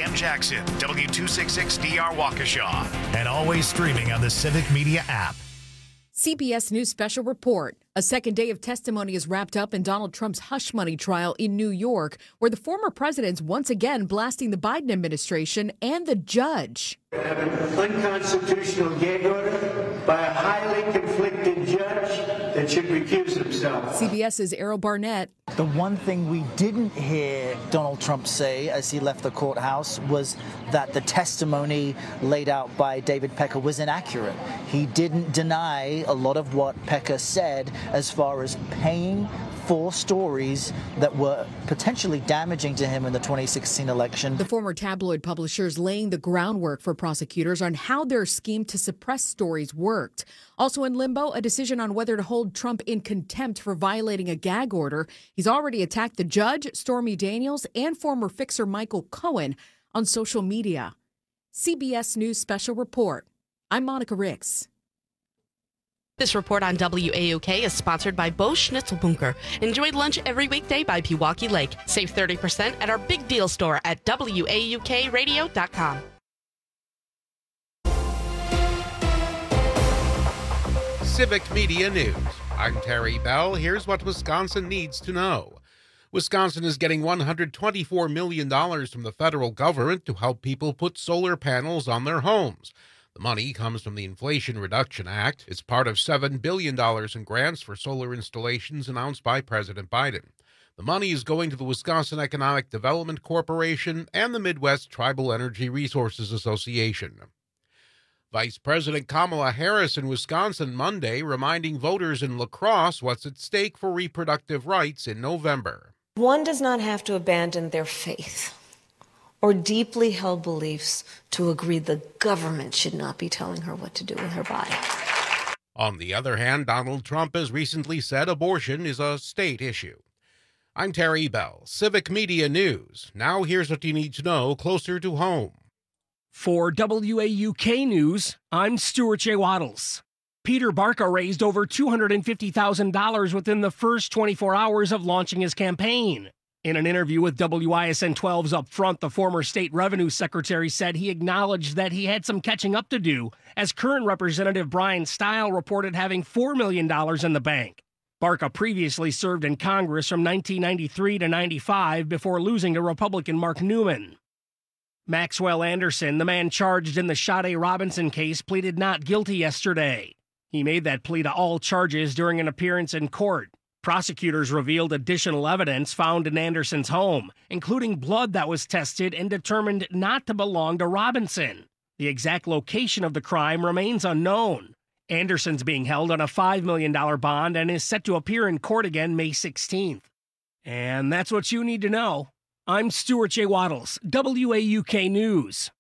Sam Jackson, W266DR Waukesha, and always streaming on the Civic Media app. CBS News Special Report. A second day of testimony is wrapped up in Donald Trump's hush money trial in New York, where the former president's once again blasting the Biden administration and the judge. An unconstitutional gag order by a highly conflicted judge that should recuse himself. CBS's Errol Barnett. The one thing we didn't hear Donald Trump say as he left the courthouse was that the testimony laid out by David Pecker was inaccurate. He didn't deny a lot of what Pecker said as far as paying for stories that were potentially damaging to him in the 2016 election. The former tabloid publishers laying the groundwork for prosecutors on how their scheme to suppress stories worked. Also in limbo, a decision on whether to hold Trump in contempt for violating a gag order. He's already attacked the judge, Stormy Daniels, and former fixer Michael Cohen on social media. CBS News Special Report. I'm Monica Ricks. This report on WAOK is sponsored by Bo Schnitzelbunker. Enjoy lunch every weekday by Pewaukee Lake. Save 30% at our big deal store at WAUKradio.com. Civic Media News. I'm Terry Bell. Here's what Wisconsin needs to know. Wisconsin is getting $124 million from the federal government to help people put solar panels on their homes. The money comes from the Inflation Reduction Act. It's part of $7 billion in grants for solar installations announced by President Biden. The money is going to the Wisconsin Economic Development Corporation and the Midwest Tribal Energy Resources Association. Vice President Kamala Harris in Wisconsin Monday reminding voters in La Crosse what's at stake for reproductive rights in November. One does not have to abandon their faith or deeply held beliefs to agree the government should not be telling her what to do with her body. On the other hand, Donald Trump has recently said abortion is a state issue. I'm Terry Bell, Civic Media News. Now here's what you need to know closer to home. For WAUK News, I'm Stuart J. Waddles. Peter Barca raised over $250,000 within the first 24 hours of launching his campaign. In an interview with WISN 12's Up Front, the former state revenue secretary said he acknowledged that he had some catching up to do, as current Representative Brian Stile reported having $4 million in the bank. Barca previously served in Congress from 1993 to 95 before losing to Republican Mark Newman. Maxwell Anderson, the man charged in the Sade Robinson case, pleaded not guilty yesterday. He made that plea to all charges during an appearance in court. Prosecutors revealed additional evidence found in Anderson's home, including blood that was tested and determined not to belong to Robinson. The exact location of the crime remains unknown. Anderson's being held on a $5 million bond and is set to appear in court again May 16th. And that's what you need to know. I'm Stuart J. Waddles, WAUK News.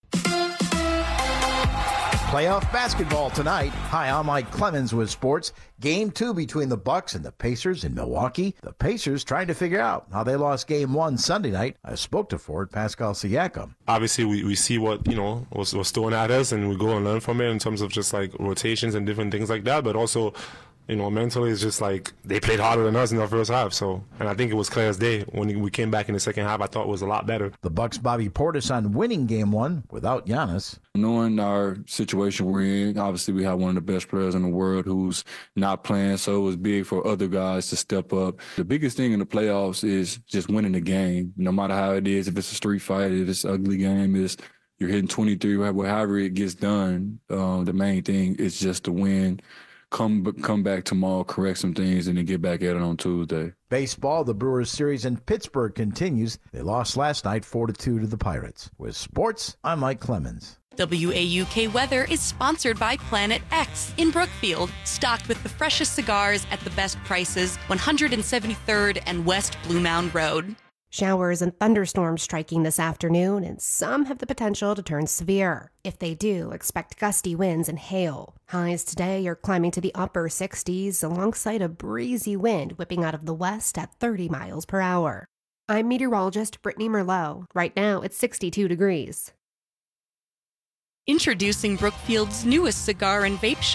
Playoff basketball tonight. Hi, I'm Mike Clemens with sports. Game 2 between the Bucks and the Pacers in Milwaukee. The Pacers trying to figure out how they lost Game 1 Sunday night. I spoke to forward Pascal Siakam. Obviously, we see what, was thrown at us, and we go and learn from it in terms of just like rotations and different things like that. But also, mentally, it's just like they played harder than us in the first half. So, and I think it was clear as day when we came back in the second half. I thought it was a lot better. The Bucks' Bobby Portis on winning Game 1 without Giannis. Knowing our situation we're in, obviously we have one of the best players in the world who's not playing, so it was big for other guys to step up. The biggest thing in the playoffs is just winning the game, no matter how it is. If it's a street fight, if it's an ugly game, you're hitting 23, however it gets done. The main thing is just to win. Come back tomorrow, correct some things, and then get back at it on Tuesday. Baseball, the Brewers series in Pittsburgh continues. They lost last night 4-2 to the Pirates. With sports, I'm Mike Clemens. WAUK Weather is sponsored by Planet X in Brookfield, stocked with the freshest cigars at the best prices, 173rd and West Blue Mound Road. Showers and thunderstorms striking this afternoon, and some have the potential to turn severe. If they do, expect gusty winds and hail. Highs today are climbing to the upper 60s alongside a breezy wind whipping out of the west at 30 miles per hour. I'm meteorologist Brittany Merlot. Right now, it's 62 degrees. Introducing Brookfield's newest cigar and vape shop,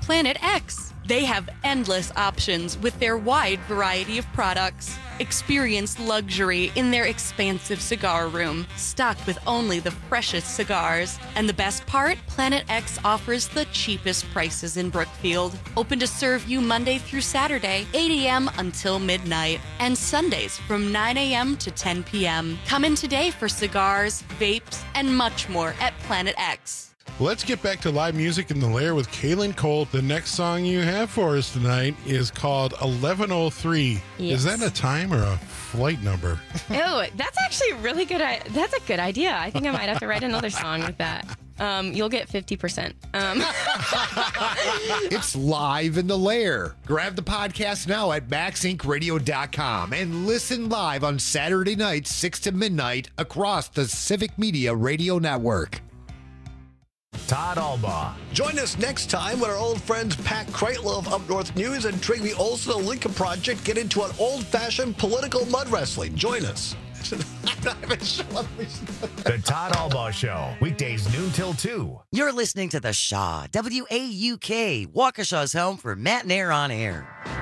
Planet X. They have endless options with their wide variety of products. Experience luxury in their expansive cigar room, stocked with only the freshest cigars. And the best part? Planet X offers the cheapest prices in Brookfield. Open to serve you Monday through Saturday, 8 a.m. until midnight, and Sundays from 9 a.m. to 10 p.m. Come in today for cigars, vapes, and much more at Planet X. Let's get back to live music in the Lair with Kaylin Colt. The next song you have for us tonight is called 1103. Yes. Is that a time or a flight number? Oh, that's actually a really good. That's a good idea. I think I might have to write another song with that. You'll get 50%. It's live in the Lair. Grab the podcast now at MaxIncRadio.com and listen live on Saturday nights, 6 to midnight, across the Civic Media Radio Network. Todd Albaugh. Join us next time when our old friends Pat Kreitlow of Up North News and Trigby Olson of Lincoln Project get into an old-fashioned political mud wrestling. Join us. I'm not even sure what The Todd Albaugh Show, weekdays noon till 2. You're listening to The Shaw, WAUK, Waukesha's home for Matt and Air on Air.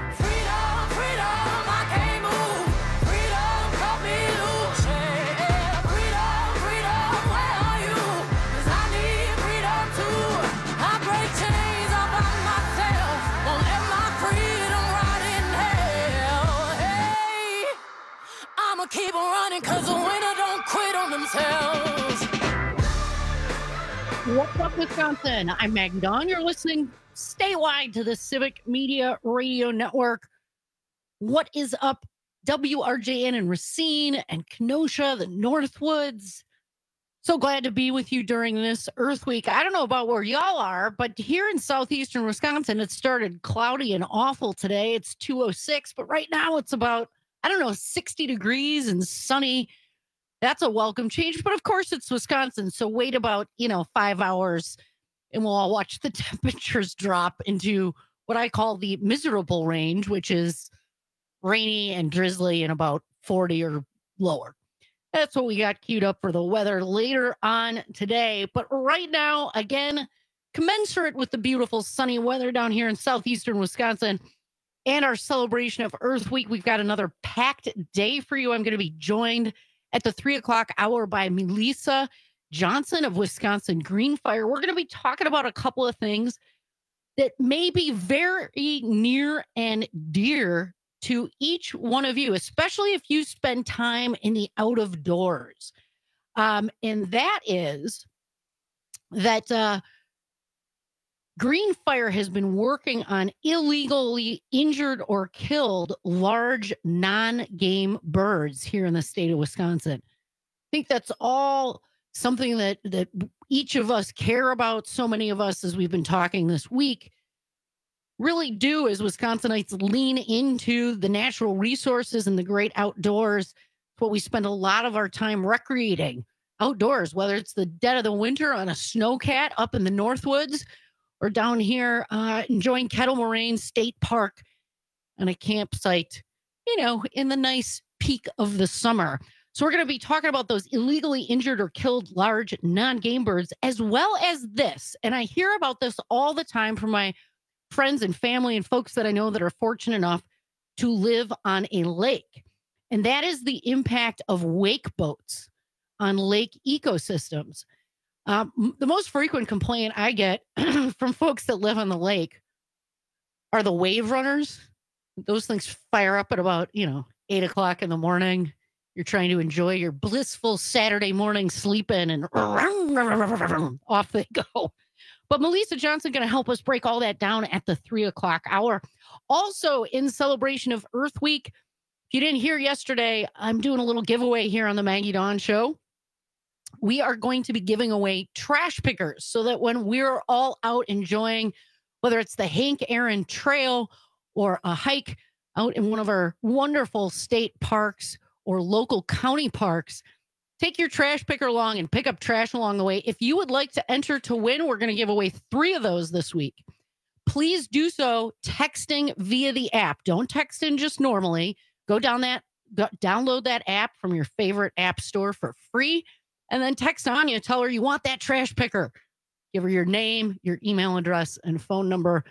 Keep running because the winner don't quit on themselves. What's up, Wisconsin? I'm Maggie Dawn. You're listening statewide to the Civic Media Radio Network. What is up, WRJN in Racine and Kenosha, the Northwoods? So glad to be with you during this Earth Week. I don't know about where y'all are, but here in southeastern Wisconsin, it started cloudy and awful today. It's 2:06, but right now it's about 60 degrees and sunny. That's a welcome change. But of course, it's Wisconsin. So wait about, 5 hours and we'll all watch the temperatures drop into what I call the miserable range, which is rainy and drizzly and about 40 or lower. That's what we got queued up for the weather later on today. But right now, again, commensurate with the beautiful sunny weather down here in southeastern Wisconsin, and our celebration of Earth Week, we've got another packed day for you. I'm going to be joined at the 3 o'clock hour by Melissa Johnson of Wisconsin Green Fire. We're going to be talking about a couple of things that may be very near and dear to each one of you, especially if you spend time in the out of doors. And that is that Green Fire has been working on illegally injured or killed large non-game birds here in the state of Wisconsin. I think that's all something that each of us care about. So many of us, as we've been talking this week, really do as Wisconsinites lean into the natural resources and the great outdoors. It's what we spend a lot of our time recreating outdoors, whether it's the dead of the winter on a snowcat up in the Northwoods, or down here enjoying Kettle Moraine State Park on a campsite, in the nice peak of the summer. So we're going to be talking about those illegally injured or killed large non-game birds, as well as this. And I hear about this all the time from my friends and family and folks that I know that are fortunate enough to live on a lake. And that is the impact of wake boats on lake ecosystems. The most frequent complaint I get from folks that live on the lake are the wave runners. Those things fire up at about, 8 o'clock in the morning. You're trying to enjoy your blissful Saturday morning sleep in, and off they go. But Melissa Johnson going to help us break all that down at the 3 o'clock hour. Also, in celebration of Earth Week, if you didn't hear yesterday, I'm doing a little giveaway here on the Maggie Dawn Show. We are going to be giving away trash pickers so that when we're all out enjoying, whether it's the Hank Aaron Trail or a hike out in one of our wonderful state parks or local county parks, take your trash picker along and pick up trash along the way. If you would like to enter to win, we're going to give away 3 of those this week. Please do so texting via the app. Don't text in just normally. Download that app from your favorite app store for free. And then text Anya, tell her you want that trash picker. Give her your name, your email address, and phone number.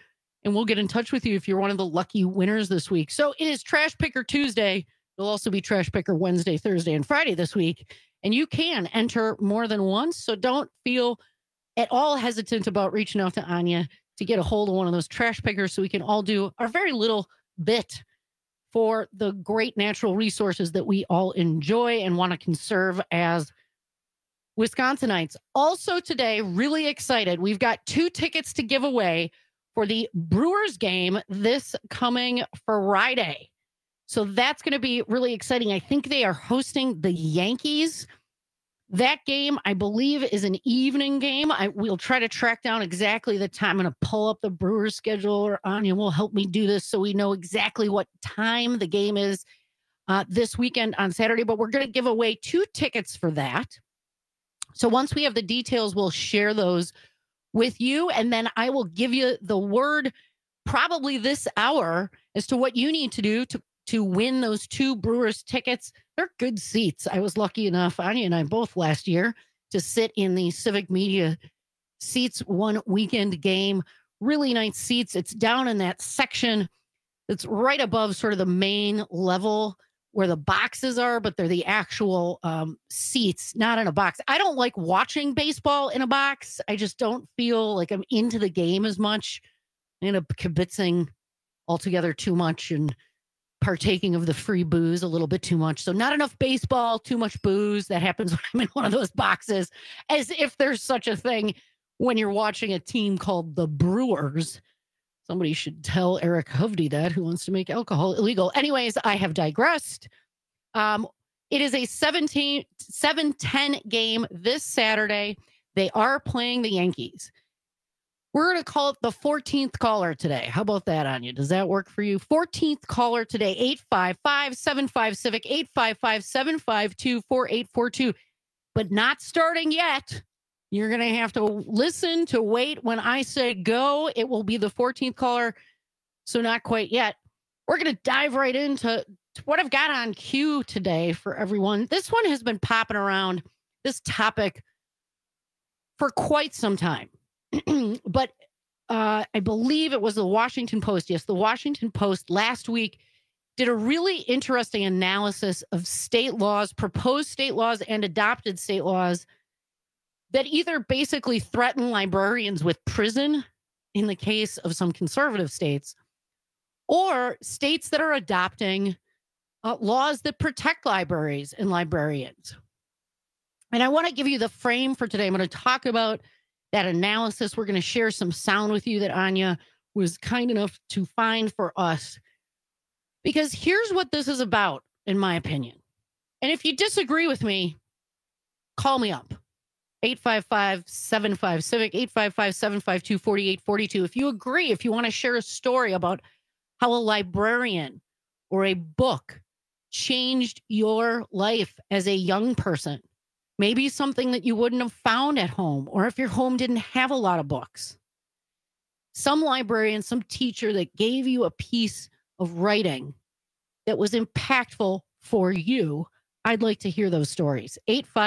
and we'll get in touch with you if you're one of the lucky winners this week. So it is Trash Picker Tuesday. It'll also be Trash Picker Wednesday, Thursday, and Friday this week. And you can enter more than once. So don't feel at all hesitant about reaching out to Anya to get a hold of one of those trash pickers so we can all do our very little bit for the great natural resources that we all enjoy and want to conserve as Wisconsinites. Also today, really excited. We've got 2 tickets to give away for the Brewers game this coming Friday. So that's going to be really exciting. I think they are hosting the Yankees. That game, I believe, is an evening game. We'll try to track down exactly the time. I'm going to pull up the Brewers schedule, or Anya will help me do this so we know exactly what time the game is this weekend on Saturday. But we're going to give away 2 tickets for that. So once we have the details, we'll share those with you. And then I will give you the word probably this hour as to what you need to do to win those 2 Brewers tickets. They're good seats. I was lucky enough, Anya and I both last year, to sit in the Civic Media seats one weekend game. Really nice seats. It's down in that section that's right above sort of the main level where the boxes are, but they're the actual seats, not in a box. I don't like watching baseball in a box. I just don't feel like I'm into the game as much. I end up kibitzing altogether too much and partaking of the free booze a little bit too much. So not enough baseball, too much booze. That happens when I'm in one of those boxes, as if there's such a thing when you're watching a team called the Brewers. Somebody should tell Eric Hovde that, who wants to make alcohol illegal. Anyways, I have digressed. It is a 7-10 game this Saturday. They are playing the Yankees. We're going to call it the 14th caller today. How about that, Anya? Does that work for you? 14th caller today, 855-75-CIVIC, 855-752-4842. But not starting yet. You're going to have to listen to wait when I say go. It will be the 14th caller, so not quite yet. We're going to dive right into what I've got on cue today for everyone. This one has been popping around, this topic, for quite some time. But I believe it was the Washington Post. Yes, the Washington Post last week did a really interesting analysis of state laws, proposed state laws and adopted state laws that either basically threaten librarians with prison in the case of some conservative states, or states that are adopting laws that protect libraries and librarians. And I want to give you the frame for today. I'm going to talk about that analysis. We're going to share some sound with you that Anya was kind enough to find for us. Because here's what this is about, in my opinion. And if you disagree with me, call me up. 855-75-CIVIC, 855-752-4842. If you agree, if you want to share a story about how a librarian or a book changed your life as a young person, maybe something that you wouldn't have found at home, or if your home didn't have a lot of books. Some librarian, some teacher that gave you a piece of writing that was impactful for you. I'd like to hear those stories.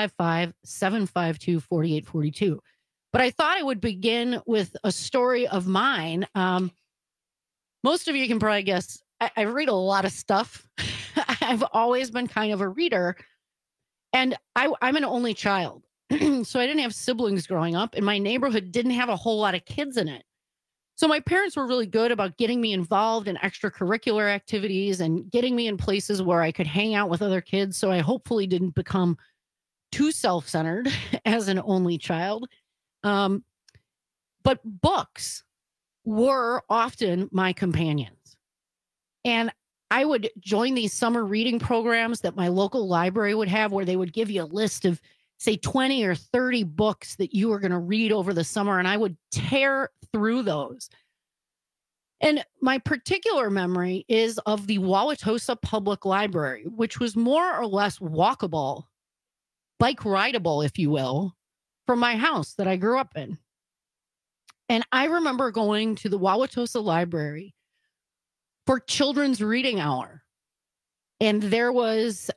855-752-4842. But I thought I would begin with a story of mine. Most of you can probably guess, I read a lot of stuff. I've always been kind of a reader. And I'm an only child. So I didn't have siblings growing up, and my neighborhood didn't have a whole lot of kids in it. So my parents were really good about getting me involved in extracurricular activities and getting me in places where I could hang out with other kids. So I hopefully didn't become too self-centered as an only child. But books were often my companions. And I would join these summer reading programs that my local library would have, where they would give you a list of, say, 20 or 30 books that you were going to read over the summer. And I would tear through those. And my particular memory is of the Wauwatosa Public Library, which was more or less walkable, bike rideable, if you will, from my house that I grew up in. And I remember going to the Wauwatosa Library for Children's Reading Hour. And there was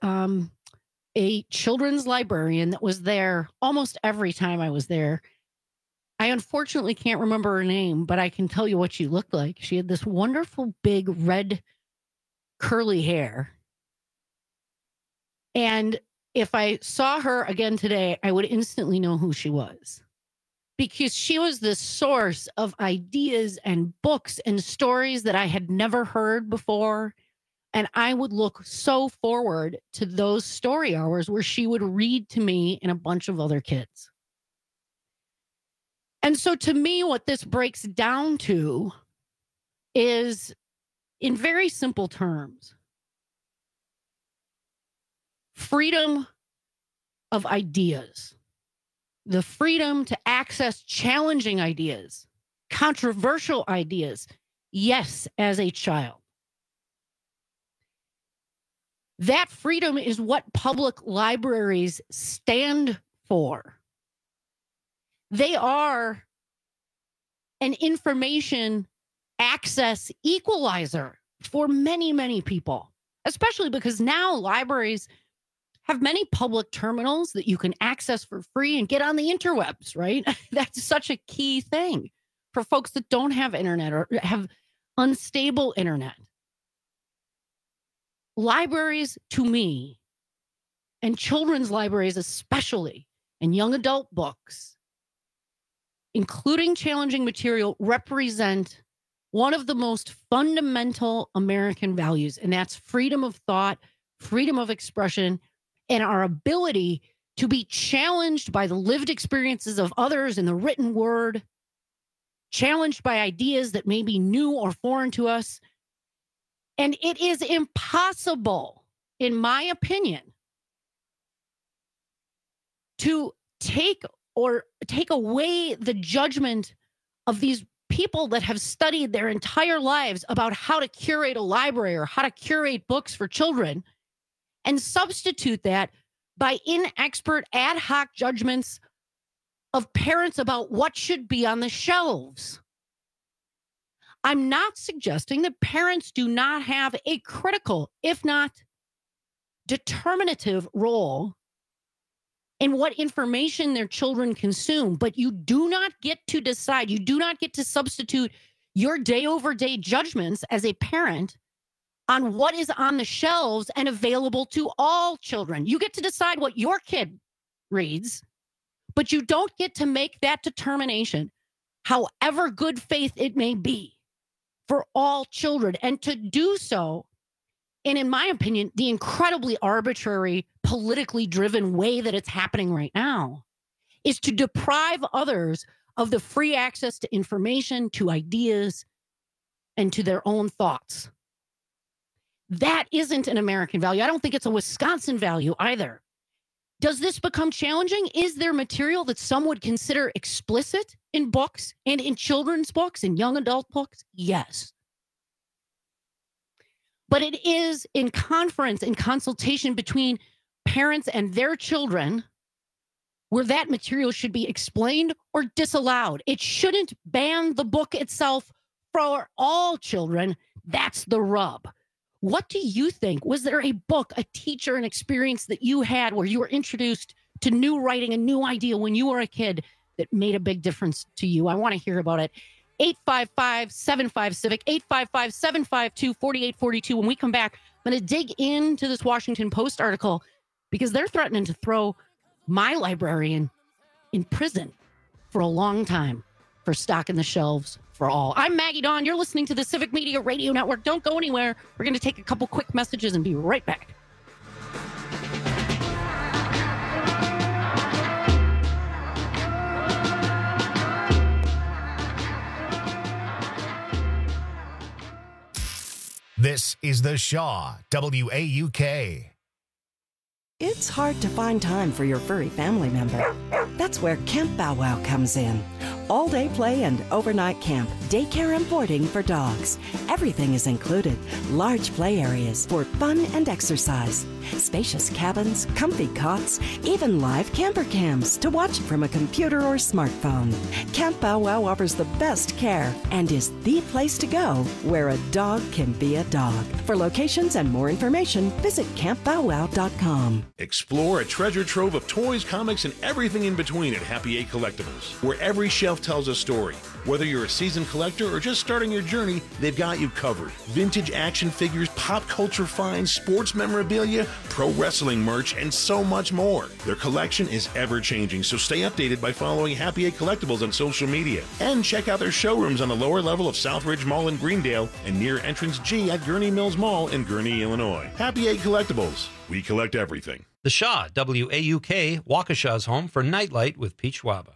a children's librarian that was there almost every time I was there. I unfortunately can't remember her name, but I can tell you what she looked like. She had this wonderful big red curly hair. And if I saw her again today, I would instantly know who she was, because she was the source of ideas and books and stories that I had never heard before. And I would look so forward to those story hours where she would read to me and a bunch of other kids. And so to me, what this breaks down to is, in very simple terms, freedom of ideas, the freedom to access challenging ideas, controversial ideas, yes, as a child. That freedom is what public libraries stand for. They are an information access equalizer for many, many people, especially because now libraries have many public terminals that you can access for free and get on the interwebs, right? That's such a key thing for folks that don't have internet or have unstable internet. Libraries, to me, and children's libraries especially, and young adult books, including challenging material, represent one of the most fundamental American values, and that's freedom of thought, freedom of expression, and our ability to be challenged by the lived experiences of others in the written word, challenged by ideas that may be new or foreign to us. And it is impossible, in my opinion, to take away the judgment of these people that have studied their entire lives about how to curate a library or how to curate books for children, and substitute that by inexpert ad hoc judgments of parents about what should be on the shelves. I'm not suggesting that parents do not have a critical, if not determinative, role in what information their children consume, but you do not get to decide, you do not get to substitute your day-over-day judgments as a parent on what is on the shelves and available to all children. You get to decide what your kid reads, but you don't get to make that determination, however good faith it may be, for all children. And to do so, and in my opinion, the incredibly arbitrary, politically driven way that it's happening right now, is to deprive others of the free access to information, to ideas, and to their own thoughts. That isn't an American value. I don't think it's a Wisconsin value either. Does this become challenging? Is there material that some would consider explicit in books and in children's books and young adult books? Yes. But it is in conference and consultation between parents and their children where that material should be explained or disallowed. It shouldn't ban the book itself for all children. That's the rub. What do you think? Was there a book, a teacher, an experience that you had where you were introduced to new writing, a new idea when you were a kid that made a big difference to you? I want to hear about it. 855-75-CIVIC, 855-752-4842. When we come back, I'm going to dig into this Washington Post article because they're threatening to throw my librarian in prison for a long time for stocking the shelves for all. I'm Maggie Dawn. You're listening to the Civic Media Radio Network. Don't go anywhere. We're going to take a couple quick messages and be right back. This is The Shaw, WAUK. It's hard to find time for your furry family member. That's where Camp Bow Wow comes in. All-day play and overnight camp, daycare and boarding for dogs. Everything is included. Large play areas for fun and exercise. Spacious cabins, comfy cots, even live camper cams to watch from a computer or smartphone. Camp Bow Wow offers the best care and is the place to go where a dog can be a dog. For locations and more information, visit campbowwow.com. Explore a treasure trove of toys, comics, and everything in between at Happy Eight Collectibles, where every shelf tells a story. Whether you're a seasoned collector or just starting your journey, they've got you covered. Vintage action figures, pop culture finds, sports memorabilia, pro wrestling merch, and so much more. Their collection is ever-changing, so stay updated by following Happy Eight Collectibles on social media. And check out their showrooms on the lower level of Southridge Mall in Greendale and near Entrance G at Gurney Mills Mall in Gurney, Illinois. Happy Eight Collectibles. We collect everything. The Shaw, WAUK, Waukesha's home for Nightlight with Peach Waba.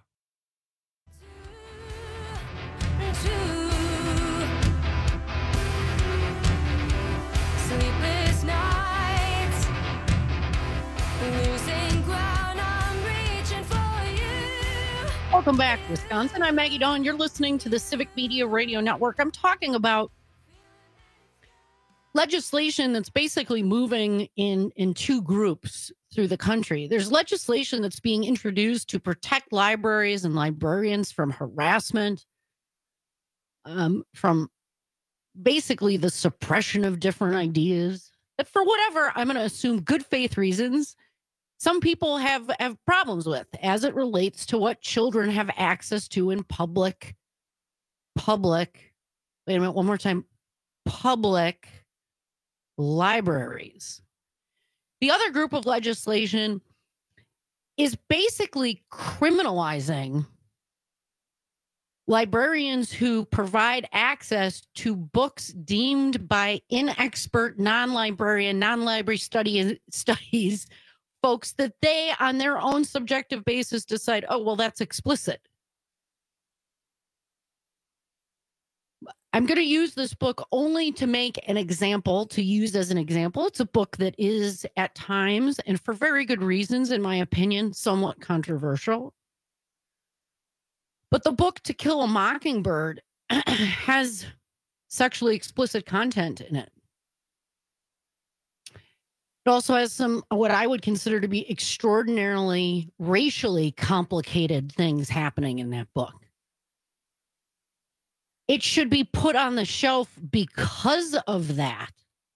Sleepless nights, losing ground, I'm reaching for you. Welcome back, Wisconsin. I'm Maggie Dawn. You're listening to the Civic Media Radio Network. I'm talking about legislation that's basically moving in two groups through the country. There's legislation that's being introduced to protect libraries and librarians from harassment, from basically the suppression of different ideas that, for whatever, I'm going to assume good faith reasons, some people have problems with as it relates to what children have access to in public, wait a minute, one more time, public libraries. The other group of legislation is basically criminalizing librarians who provide access to books deemed by inexpert non-librarian, non-library studies folks that they, on their own subjective basis, decide, oh, well, that's explicit. I'm going to use this book only to make an example, to use as an example. It's a book that is at times, and for very good reasons, in my opinion, somewhat controversial. But the book To Kill a Mockingbird has sexually explicit content in it. It also has some, what I would consider to be extraordinarily racially complicated things happening in that book. It should be put on the shelf because of that,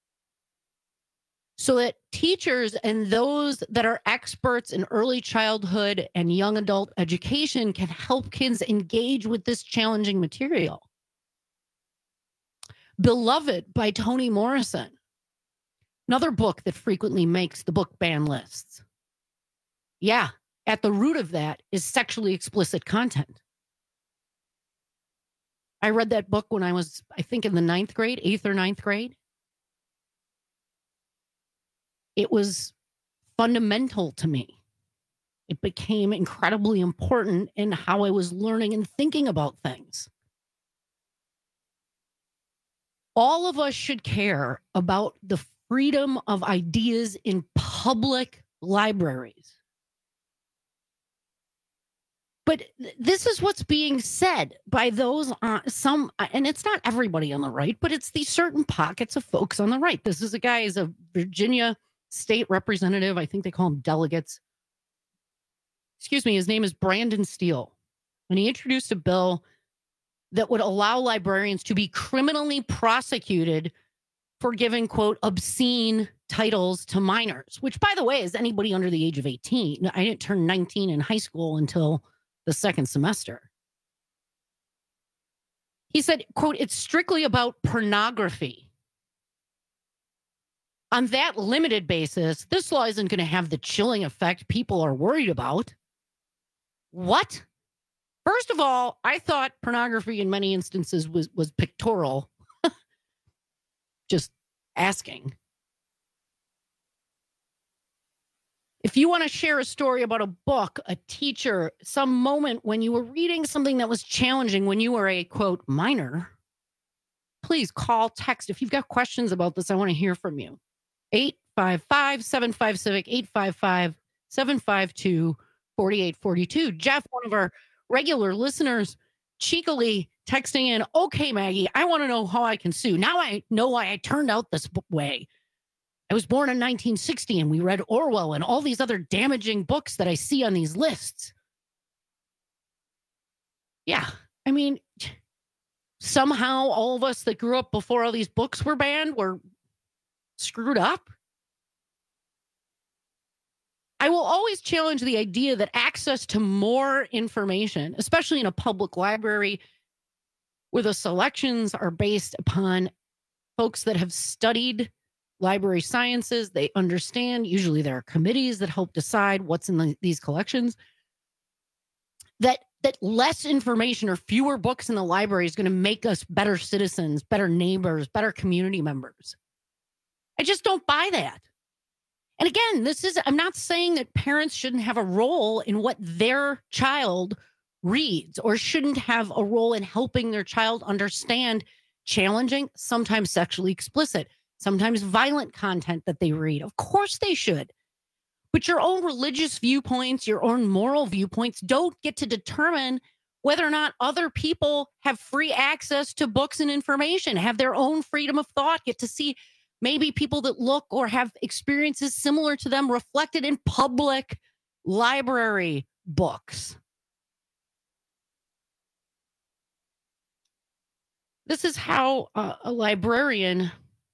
so that teachers and those that are experts in early childhood and young adult education can help kids engage with this challenging material. Beloved by Toni Morrison, another book that frequently makes the book ban lists. Yeah, at the root of that is sexually explicit content. I read that book when I was, I think, in the 8th or 9th grade. It was fundamental to me. It became incredibly important in how I was learning and thinking about things. All of us should care about the freedom of ideas in public libraries. But this is what's being said by those some, and it's not everybody on the right, but it's these certain pockets of folks on the right. This is a guy, is a Virginia state representative. I think they call him delegates. Excuse me. His name is Brandon Steele. And he introduced a bill that would allow librarians to be criminally prosecuted for giving, quote, obscene titles to minors, which, by the way, is anybody under the age of 18. I didn't turn 19 in high school until the second semester. He said, quote, it's strictly about pornography. On that limited basis, this law isn't going to have the chilling effect people are worried about. What? First of all, I thought pornography in many instances was pictorial. Just asking. If you want to share a story about a book, a teacher, some moment when you were reading something that was challenging, when you were a, quote, minor, please call, text. If you've got questions about this, I want to hear from you. 855-75-CIVIC, 855-752-4842. Jeff, one of our regular listeners, cheekily texting in, okay, Maggie, I want to know how I can sue. Now I know why I turned out this way. I was born in 1960 and we read Orwell and all these other damaging books that I see on these lists. Yeah, I mean, somehow all of us that grew up before all these books were banned were screwed up. I will always challenge the idea that access to more information, especially in a public library where the selections are based upon folks that have studied library sciences, they understand, usually there are committees that help decide what's in these collections, that less information or fewer books in the library is going to make us better citizens, better neighbors, better community members. I just don't buy that. And again, I'm not saying that parents shouldn't have a role in what their child reads or shouldn't have a role in helping their child understand challenging, sometimes sexually explicit, sometimes violent content that they read. Of course they should. But your own religious viewpoints, your own moral viewpoints don't get to determine whether or not other people have free access to books and information, have their own freedom of thought, get to see maybe people that look or have experiences similar to them reflected in public library books. This is how a librarian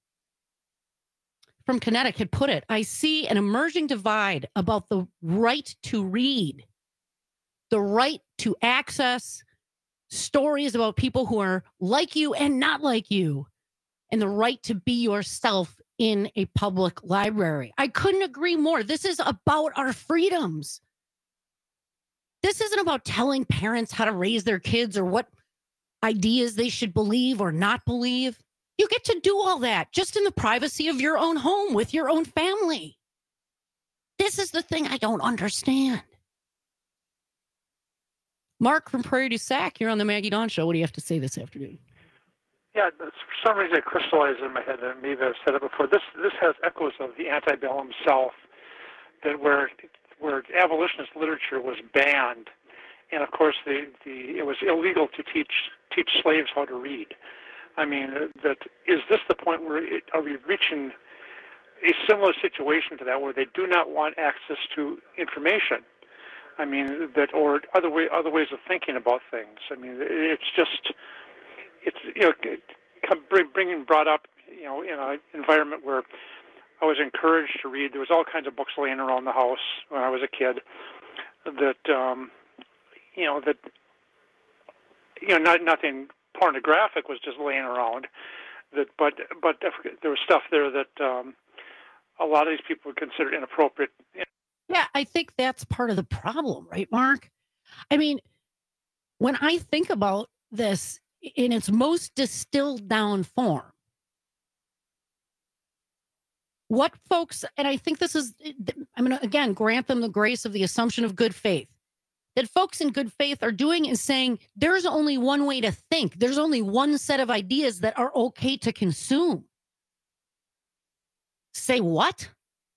from Connecticut put it. I see an emerging divide about the right to read, the right to access stories about people who are like you and not like you, and the right to be yourself in a public library. I couldn't agree more. This is about our freedoms. This isn't about telling parents how to raise their kids or what ideas they should believe or not believe. You get to do all that just in the privacy of your own home with your own family. This is the thing I don't understand. Mark from Prairie du Sac, you're on the Maggie Dawn Show. What do you have to say this afternoon? Yeah, for some reason it crystallized in my head, and maybe I've said it before. This has echoes of the antebellum South, that where abolitionist literature was banned, and of course it was illegal to teach slaves how to read. I mean, is this the point where are we reaching a similar situation to that, where they do not want access to information? I mean, or other ways of thinking about things. I mean, it's brought up, in an environment where I was encouraged to read. There was all kinds of books laying around the house when I was a kid nothing pornographic was just laying around. But there was stuff there that a lot of these people would consider inappropriate. Yeah, I think that's part of the problem, right, Mark? I mean, when I think about this in its most distilled down form, what folks, and I think this is, I'm going to, again, grant them the grace of the assumption of good faith, that folks in good faith are doing is saying there's only one way to think. There's only one set of ideas that are okay to consume. Say what?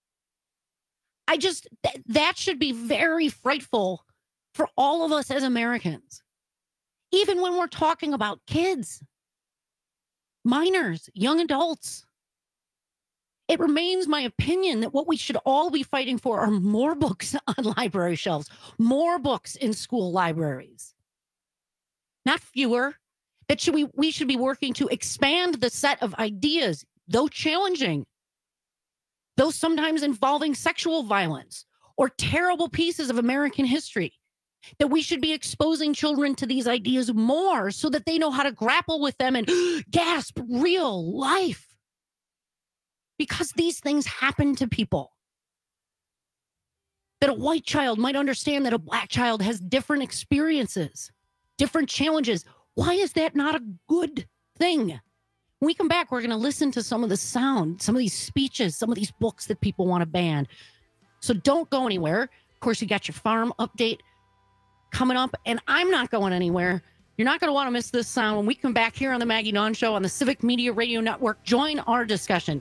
That should be very frightful for all of us as Americans. Even when we're talking about kids, minors, young adults. It remains my opinion that what we should all be fighting for are more books on library shelves, more books in school libraries, not fewer. We should be working to expand the set of ideas, though challenging, though sometimes involving sexual violence or terrible pieces of American history, that we should be exposing children to these ideas more so that they know how to grapple with them and gasp real life. Because these things happen to people. That a white child might understand that a black child has different experiences, different challenges. Why is that not a good thing? When we come back, we're going to listen to some of the sound, some of these speeches, some of these books that people want to ban. So don't go anywhere. Of course, you got your farm update coming up, and I'm not going anywhere. You're not going to want to miss this sound. When we come back here on the Maggie Dawn Show on the Civic Media Radio Network, join our discussion.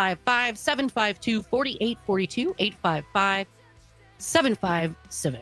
855-752-4842, 855-75-CIVIC.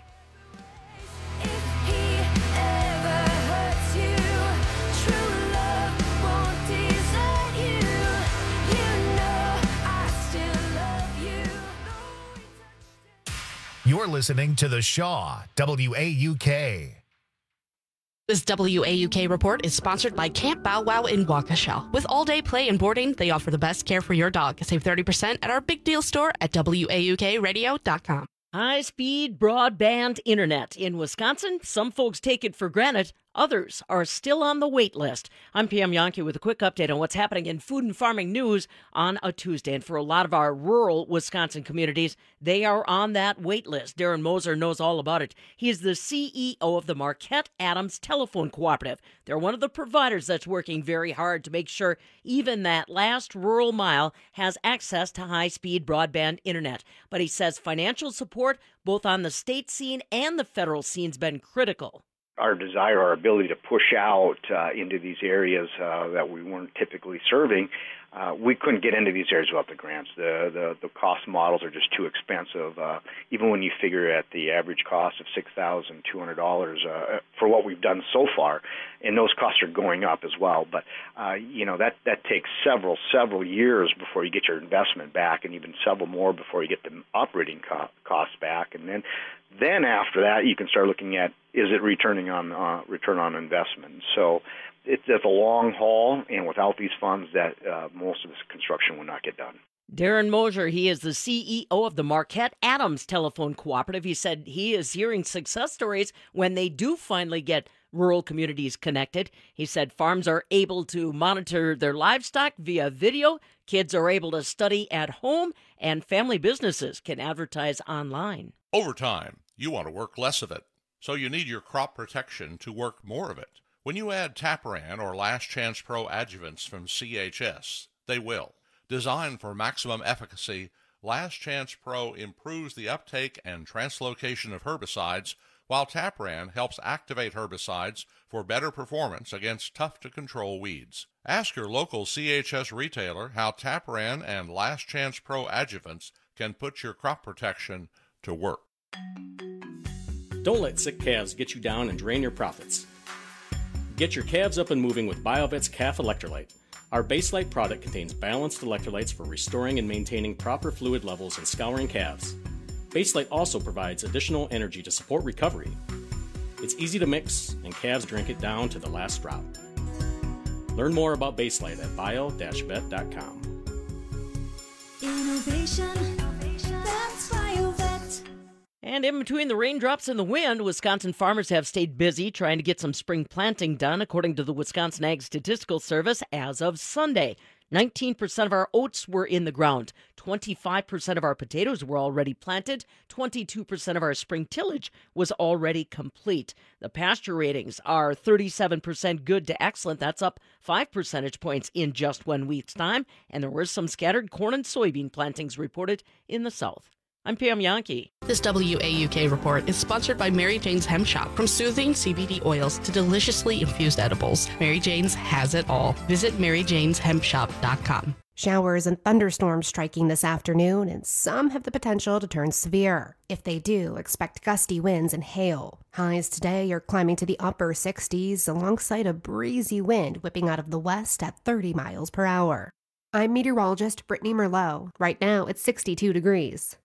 You're listening to The Shaw, WAUK. This WAUK report is sponsored by Camp Bow Wow in Waukesha. With all-day play and boarding, they offer the best care for your dog. Save 30% at our big deal store at WAUKradio.com. High-speed broadband internet in Wisconsin. Some folks take it for granted. Others are still on the wait list. I'm PM Yankee with a quick update on what's happening in food and farming news on a Tuesday. And for a lot of our rural Wisconsin communities, they are on that wait list. Darren Moser knows all about it. He is the CEO of the Marquette Adams Telephone Cooperative. They're one of the providers that's working very hard to make sure even that last rural mile has access to high-speed broadband internet. But he says financial support, both on the state scene and the federal scene, has been critical. Our desire, our ability to push out into these areas that we weren't typically serving, we couldn't get into these areas without the grants. The cost models are just too expensive. Even when you figure at the average cost of $6,200 for what we've done so far, and those costs are going up as well. But that takes several years before you get your investment back, and even several more before you get the operating costs back. And then after that, you can start looking at, is it return on investment? So it's a long haul, and without these funds, that most of this construction will not get done. Darren Moser, he is the CEO of the Marquette Adams Telephone Cooperative. He said he is hearing success stories when they do finally get rural communities connected. He said farms are able to monitor their livestock via video, kids are able to study at home, and family businesses can advertise online. Over time, you want to work less of it, so you need your crop protection to work more of it. When you add Tapran or Last Chance Pro adjuvants from CHS, they will. Designed for maximum efficacy, Last Chance Pro improves the uptake and translocation of herbicides, while Tapran helps activate herbicides for better performance against tough-to-control weeds. Ask your local CHS retailer how Tapran and Last Chance Pro adjuvants can put your crop protection to work. Don't let sick calves get you down and drain your profits. Get your calves up and moving with BioVet's Calf Electrolyte. Our Baselite product contains balanced electrolytes for restoring and maintaining proper fluid levels and scouring calves. Baselite also provides additional energy to support recovery. It's easy to mix, and calves drink it down to the last drop. Learn more about Baselite at bio-vet.com. Innovation, that's BioVet. And in between the raindrops and the wind, Wisconsin farmers have stayed busy trying to get some spring planting done, according to the Wisconsin Ag Statistical Service as of Sunday. 19% of our oats were in the ground. 25% of our potatoes were already planted. 22% of our spring tillage was already complete. The pasture ratings are 37% good to excellent. That's up 5 percentage points in just 1 week's time. And there were some scattered corn and soybean plantings reported in the south. I'm Pam Yankee. This WAUK report is sponsored by Mary Jane's Hemp Shop. From soothing CBD oils to deliciously infused edibles, Mary Jane's has it all. Visit MaryJane'sHempShop.com. Showers and thunderstorms striking this afternoon, and some have the potential to turn severe. If they do, expect gusty winds and hail. Highs today are climbing to the upper 60s alongside a breezy wind whipping out of the west at 30 miles per hour. I'm meteorologist Brittany Merlot. Right now, it's 62 degrees.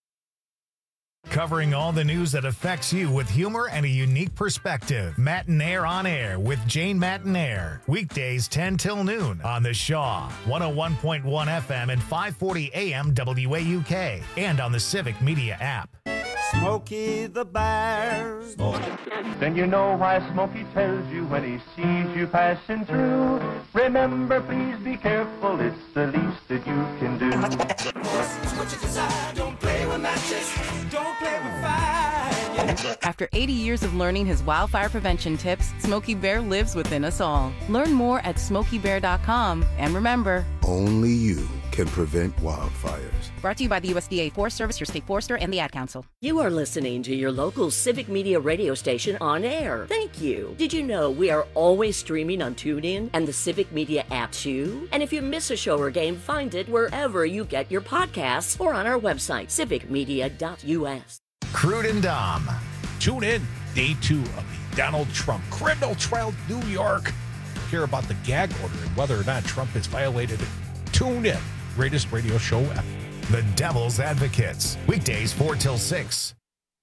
Covering all the news that affects you with humor and a unique perspective. Matinaire on Air with Jane Matinaire. Weekdays 10 till noon on The Shaw, 101.1 FM and 540 AM WAUK, and on the Civic Media app. Smokey the Bear. Then you know why Smokey tells you when he sees you passing through. Remember, please be careful, it's the least that you can do. What you desire, don't play with matches, don't play with fire. After 80 years of learning his wildfire prevention tips, Smokey Bear lives within us all. Learn more at SmokeyBear.com. And remember, only you can prevent wildfires. Brought to you by the USDA Forest Service, your state forester, and the Ad Council. You are listening to your local Civic Media radio station on air. Thank you. Did you know we are always streaming on TuneIn and the Civic Media app too? And if you miss a show or game, find it wherever you get your podcasts or on our website, civicmedia.us. Crude and Dom. Tune in. Day 2 of the Donald Trump criminal trial in New York. Hear about the gag order and whether or not Trump has violated it. Tune in. Greatest radio show ever. The Devil's Advocates. Weekdays 4 till 6.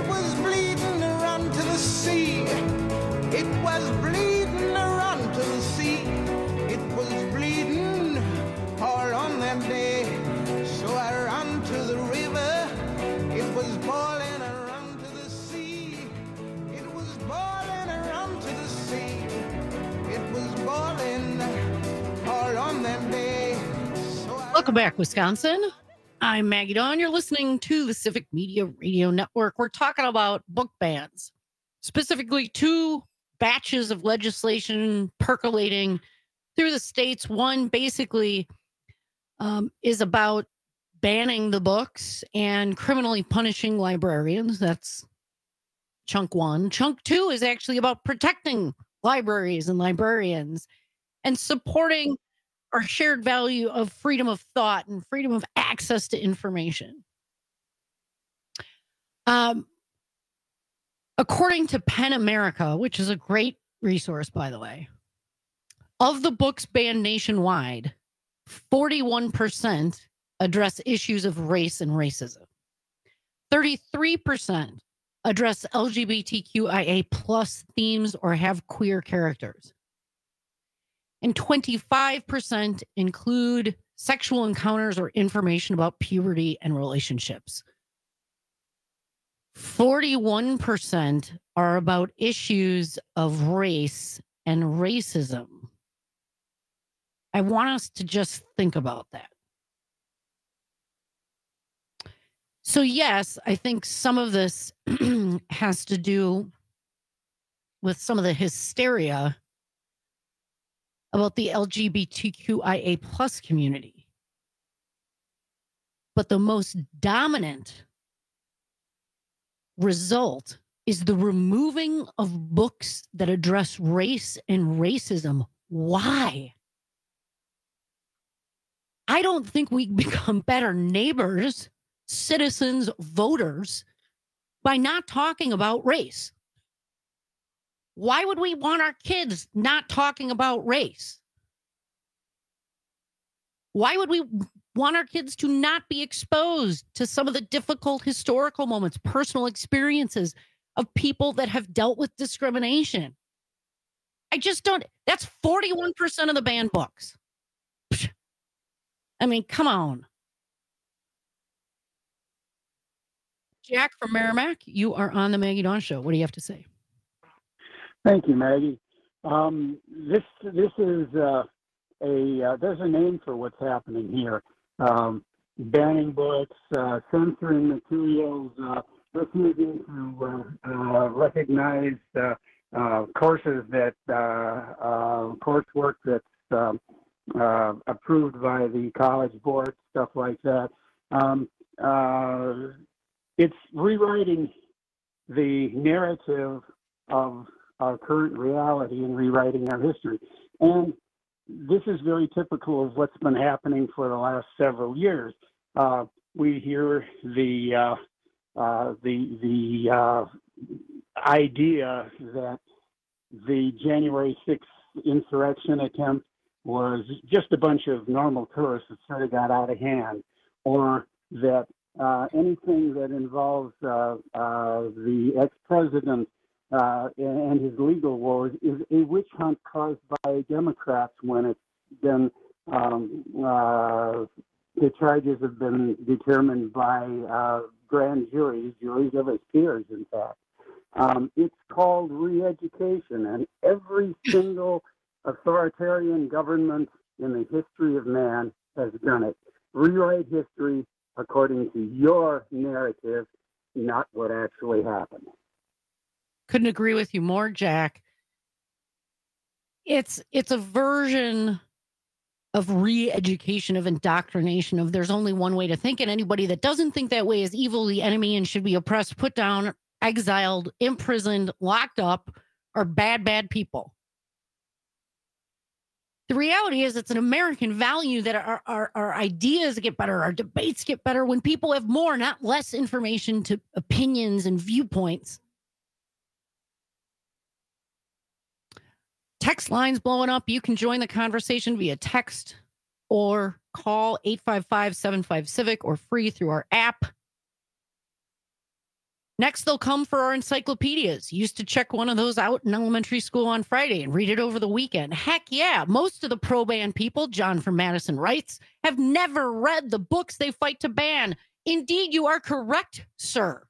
was bleeding around to the sea. It was bleeding around to the sea. It was bleeding all on that day. So I ran to the river. It was boiling around to the sea. It was boiling around to the sea. It was boiling all on that day. Welcome back, Wisconsin. I'm Maggie Dawn. You're listening to the Civic Media Radio Network. We're talking about book bans, specifically 2 batches of legislation percolating through the states. One basically is about banning the books and criminally punishing librarians. That's chunk 1. Chunk 2 is actually about protecting libraries and librarians and supporting our shared value of freedom of thought and freedom of access to information. According to PEN America, which is a great resource, by the way, of the books banned nationwide, 41% address issues of race and racism. 33% address LGBTQIA plus themes or have queer characters. And 25% include sexual encounters or information about puberty and relationships. 41% are about issues of race and racism. I want us to just think about that. So yes, I think some of this has to do with some of the hysteria about the LGBTQIA plus community. But the most dominant result is the removing of books that address race and racism. Why? I don't think we become better neighbors, citizens, voters by not talking about race. Why would we want our kids not talking about race? Why would we want our kids to not be exposed to some of the difficult historical moments, personal experiences of people that have dealt with discrimination? I just don't. That's 41% of the banned books. I mean, come on. Jack from Merrimack, you are on the Maggie Dawn Show. What do you have to say? Thank you, Maggie. This is there's a name for what's happening here. Banning books, censoring materials, refusing to recognize courses that coursework that's approved by the college board, stuff like that. It's rewriting the narrative of our current reality and rewriting our history. And this is very typical of what's been happening for the last several years. We hear the idea that the January 6th insurrection attempt was just a bunch of normal tourists that sort of got out of hand, or that anything that involves the ex-president and his legal woes is a witch hunt caused by Democrats when it's been the charges have been determined by grand juries of his peers, in fact. It's called re-education, and every single authoritarian government in the history of man has done it. Rewrite history according to your narrative, not what actually happened. Couldn't agree with you more, Jack. It's a version of re-education, of indoctrination, of there's only one way to think, and anybody that doesn't think that way is evil, the enemy, and should be oppressed, put down, exiled, imprisoned, locked up, are bad people. The reality is it's an American value that our ideas get better, our debates get better when people have more, not less information to opinions and viewpoints. Text lines blowing up. You can join the conversation via text or call 855-75-CIVIC or free through our app. Next, they'll come for our encyclopedias. Used to check one of those out in elementary school on Friday and read it over the weekend. Heck yeah, most of the pro-ban people, John from Madison writes, have never read the books they fight to ban. Indeed, you are correct, sir.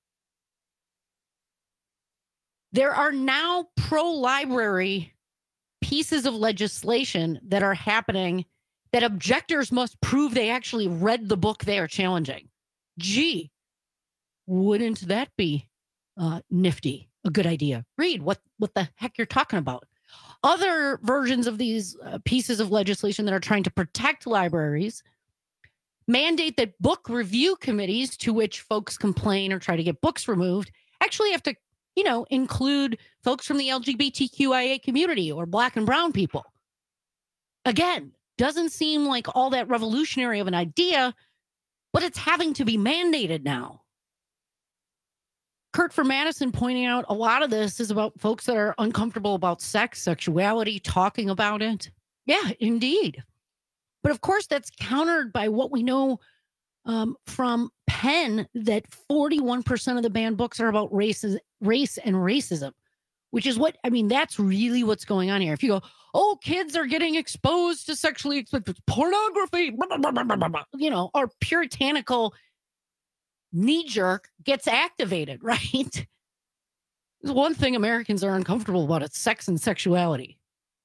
There are now pro-library pieces of legislation that are happening that objectors must prove they actually read the book they are challenging. Gee, wouldn't that be nifty? A good idea. Read what the heck you're talking about. Other versions of these pieces of legislation that are trying to protect libraries mandate that book review committees to which folks complain or try to get books removed actually have to, include folks from the LGBTQIA community or Black and brown people. Again, doesn't seem like all that revolutionary of an idea, but it's having to be mandated now. Kurt from Madison pointing out a lot of this is about folks that are uncomfortable about sex, sexuality, talking about it. Yeah, indeed. But of course, that's countered by what we know from Penn, that 41% of the banned books are about race and racism, which is that's really what's going on here. If you go, oh, kids are getting exposed to sexually explicit pornography, our puritanical knee-jerk gets activated, right? There's one thing Americans are uncomfortable about, it's sex and sexuality.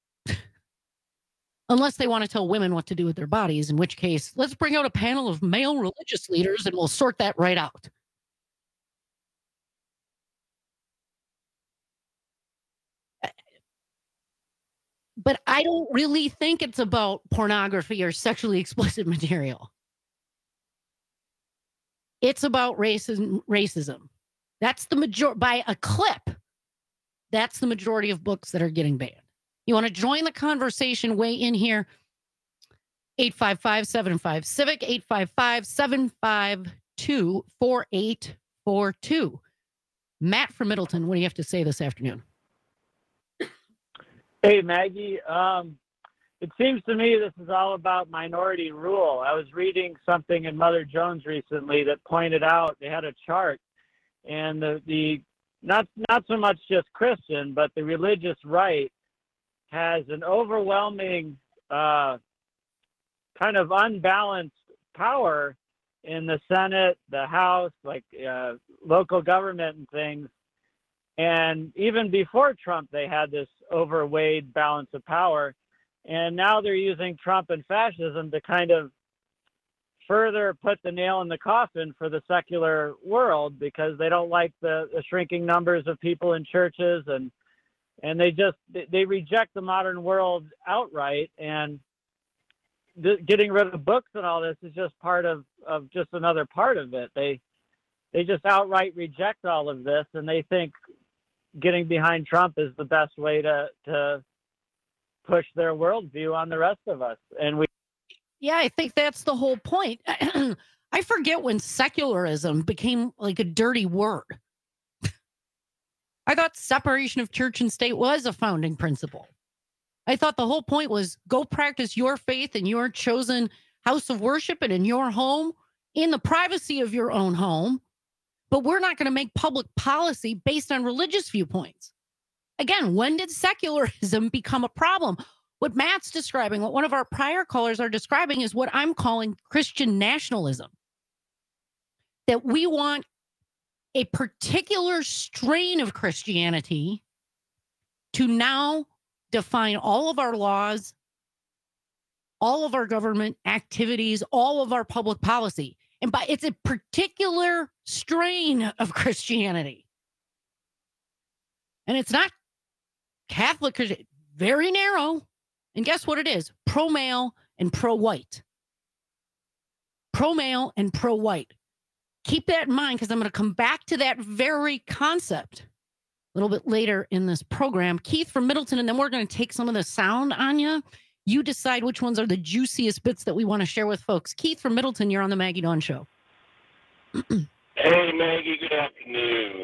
Unless they want to tell women what to do with their bodies, in which case, let's bring out a panel of male religious leaders and we'll sort that right out. But I don't really think it's about pornography or sexually explicit material. It's about racism. That's the majority, by a clip. That's the majority of books that are getting banned. You want to join the conversation? Weigh in here. 855-75-CIVIC, 855-752-4842. Matt from Middleton, what do you have to say this afternoon? Hey, Maggie. It seems to me this is all about minority rule. I was reading something in Mother Jones recently that pointed out, they had a chart, and the not so much just Christian, but the religious right has an overwhelming kind of unbalanced power in the Senate, the House, like local government and things. And even before Trump, they had this overweighed balance of power. And now they're using Trump and fascism to kind of further put the nail in the coffin for the secular world, because they don't like the shrinking numbers of people in churches, and they reject the modern world outright. And getting rid of books and all this is just part of just another part of it. They just outright reject all of this, and they think getting behind Trump is the best way to push their worldview on the rest of us. And yeah, I think that's the whole point. I forget when secularism became like a dirty word. I thought separation of church and state was a founding principle. I thought the whole point was go practice your faith in your chosen house of worship and in your home, in the privacy of your own home. But we're not going to make public policy based on religious viewpoints. Again, when did secularism become a problem? What Matt's describing, what one of our prior callers are describing, is what I'm calling Christian nationalism. That we want a particular strain of Christianity to now define all of our laws, all of our government activities, all of our public policy. And it's a particular strain of Christianity. And it's not Catholic, very narrow. And guess what it is? Pro-male and pro-white. Pro-male and pro-white. Keep that in mind, because I'm going to come back to that very concept a little bit later in this program. Keith from Middleton, and then we're going to take some of the sound on you. You decide which ones are the juiciest bits that we want to share with folks. Keith from Middleton, you're on the Maggie Dawn Show. Hey, Maggie, good afternoon.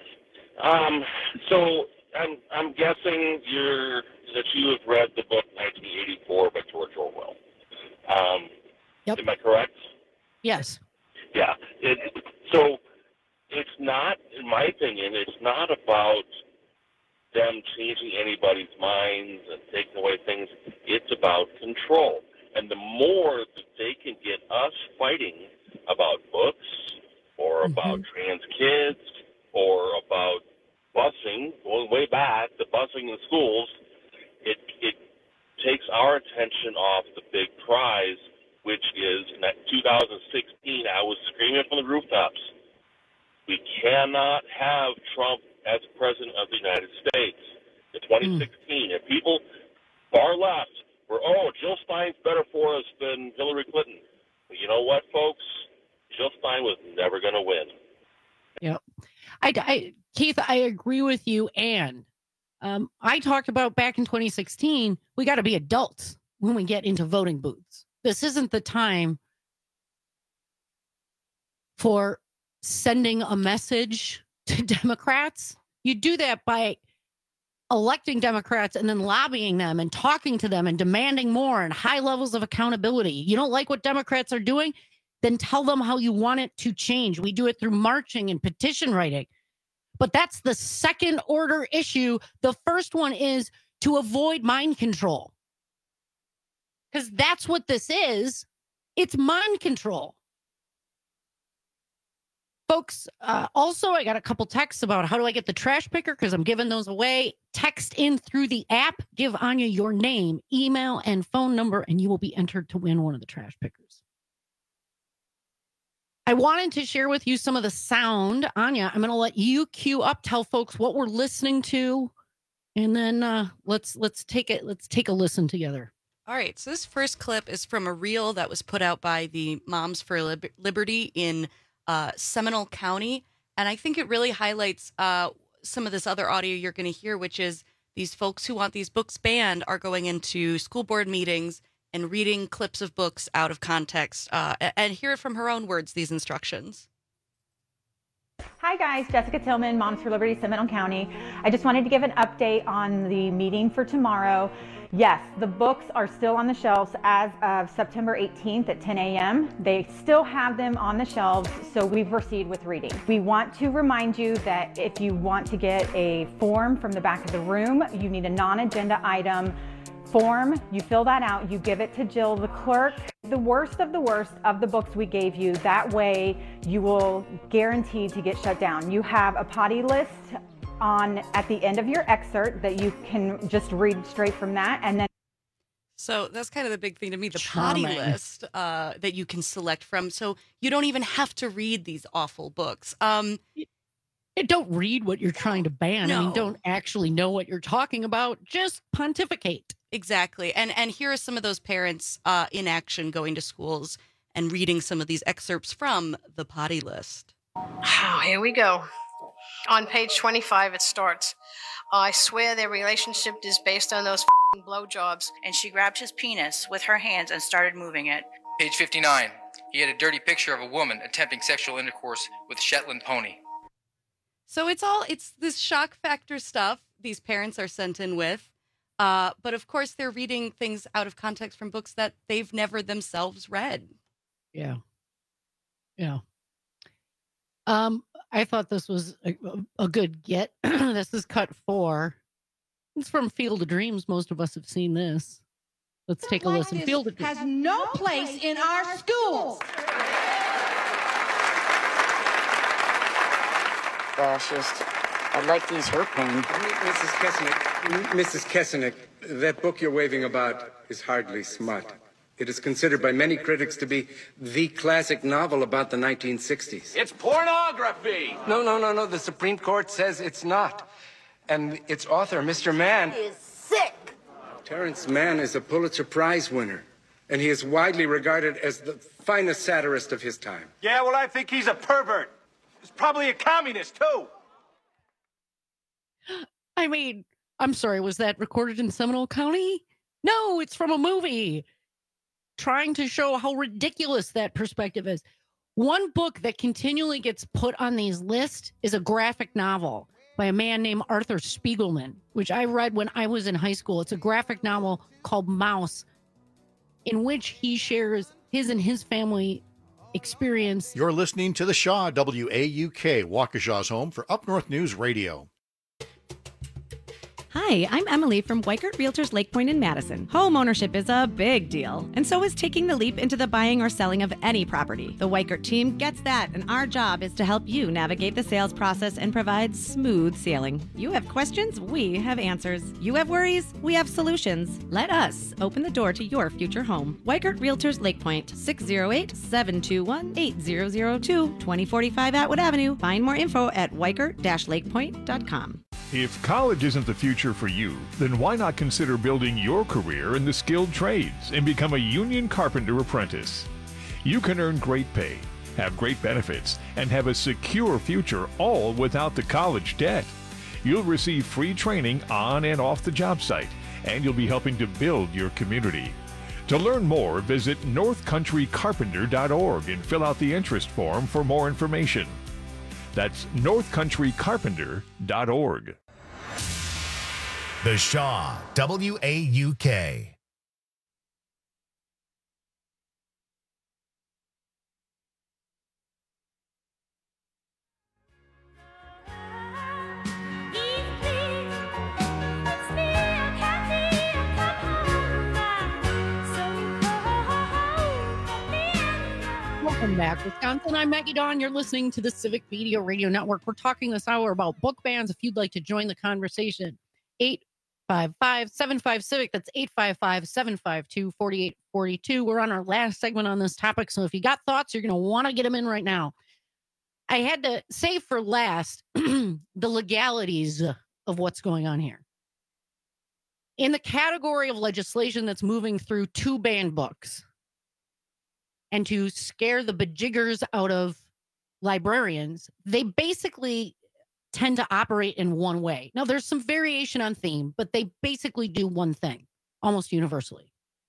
So I'm guessing that you have read the book 1984 by George Orwell. Yep. Am I correct? Yes. Yeah. So it's not, in my opinion, it's not about them changing anybody's minds and taking away things. It's about control. And the more that they can get us fighting about books or about trans kids or about busing, going way back, the busing in schools, it takes our attention off the big prize, which is in that 2016, I was screaming from the rooftops, we cannot have Trump as president of the United States. In 2016, and people far left were, Jill Stein's better for us than Hillary Clinton. But you know what, folks? Jill Stein was never going to win. Yep. Keith, I agree with you. And I talked about back in 2016, we got to be adults when we get into voting booths. This isn't the time for sending a message to Democrats. You do that by electing Democrats and then lobbying them and talking to them and demanding more and high levels of accountability. You don't like what Democrats are doing? Then tell them how you want it to change. We do it through marching and petition writing. But that's the second order issue. The first one is to avoid mind control. Because that's what this is. It's mind control. Folks, also, I got a couple texts about how do I get the trash picker because I'm giving those away. Text in through the app. Give Anya your name, email, and phone number, and you will be entered to win one of the trash pickers. I wanted to share with you some of the sound. Anya, I'm going to let you cue up, tell folks what we're listening to, and then let's take a listen together. All right, so this first clip is from a reel that was put out by the Moms for Liberty in Seminole County, and I think it really highlights some of this other audio you're going to hear, which is these folks who want these books banned are going into school board meetings and reading clips of books out of context, and hear it from her own words, these instructions. Hi guys, Jessica Tillman, Moms for Liberty, Seminole County. I just wanted to give an update on the meeting for tomorrow. Yes, the books are still on the shelves as of September 18th at 10 a.m. They still have them on the shelves, so we proceed with reading. We want to remind you that if you want to get a form from the back of the room, you need a non-agenda item form. You fill that out, you give it to Jill, the clerk. The worst of the books we gave you, that way you will guarantee to get shut down. You have a potty list at the end of your excerpt that you can just read straight from that, and then. So that's kind of the big thing to me, the potty list that you can select from. So you don't even have to read these awful books. Don't read what you're trying to ban. No. I mean, don't actually know what you're talking about. Just pontificate. Exactly. And here are some of those parents in action going to schools and reading some of these excerpts from the potty list. Oh, here we go. On page 25, it starts, I swear their relationship is based on those blowjobs. And she grabbed his penis with her hands and started moving it. Page 59, he had a dirty picture of a woman attempting sexual intercourse with a Shetland pony. So it's this shock factor stuff these parents are sent in with. But of course, they're reading things out of context from books that they've never themselves read. Yeah. Yeah. I thought this was a good get. This is cut 4. It's from Field of Dreams. Most of us have seen this. Let's take a listen. Field of Dreams has no place in our schools. Fascist. I like these her pain. Mrs. Kesenick, that book you're waving about is hardly smut. It is considered by many critics to be the classic novel about the 1960s. It's pornography! No. The Supreme Court says it's not. And its author, Mr. Mann, is sick. Terrence Mann is a Pulitzer Prize winner, and he is widely regarded as the finest satirist of his time. Yeah, well, I think he's a pervert. He's probably a communist, too. I mean, I'm sorry, was that recorded in Seminole County? No, it's from a movie. Trying to show how ridiculous that perspective is. One book that continually gets put on these lists is a graphic novel by a man named Arthur Spiegelman, which I read when I was in high school. It's a graphic novel called Mouse, in which he shares his and his family experience. You're listening to The Shaw, WAUK, Waukesha's home for Up North News Radio. Hi, I'm Emily from Weikert Realtors Lake Point in Madison. Home ownership is a big deal, and so is taking the leap into the buying or selling of any property. The Weikert team gets that, and our job is to help you navigate the sales process and provide smooth sailing. You have questions, we have answers. You have worries, we have solutions. Let us open the door to your future home. Weikert Realtors Lake Point, 608-721-8002, 2045 Atwood Avenue. Find more info at weikert-lakepoint.com. If college isn't the future for you, then why not consider building your career in the skilled trades and become a union carpenter apprentice? You can earn great pay, have great benefits, and have a secure future, all without the college debt. You'll receive free training on and off the job site, and you'll be helping to build your community. To learn more, visit northcountrycarpenter.org and fill out the interest form for more information. That's northcountrycarpenter.org. The Shaw, WAUK. Welcome back, Wisconsin. I'm Maggie Dawn. You're listening to the Civic Media Radio Network. We're talking this hour about book bans. If you'd like to join the conversation, 855-75-CIVIC. That's 855-752-4842. We're on our last segment on this topic, so if you got thoughts, you're going to want to get them in right now. I had to say for last the legalities of what's going on here. In the category of legislation that's moving through two banned books, and to scare the bejiggers out of librarians, they basically tend to operate in one way. Now, there's some variation on theme, but they basically do one thing, almost universally.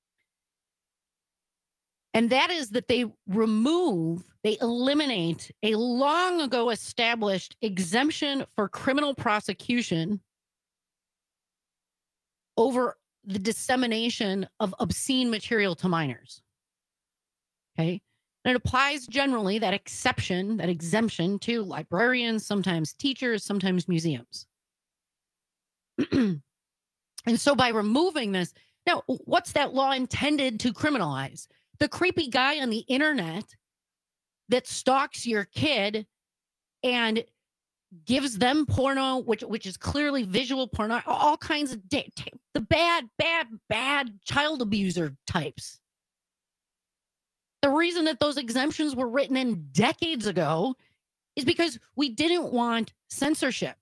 And that is that they eliminate a long ago established exemption for criminal prosecution over the dissemination of obscene material to minors. Okay. And it applies generally, that exemption to librarians, sometimes teachers, sometimes museums. And so by removing this, now, what's that law intended to criminalize? The creepy guy on the internet that stalks your kid and gives them porno, which is clearly visual porno, all kinds of the bad child abuser types. The reason that those exemptions were written in decades ago is because we didn't want censorship.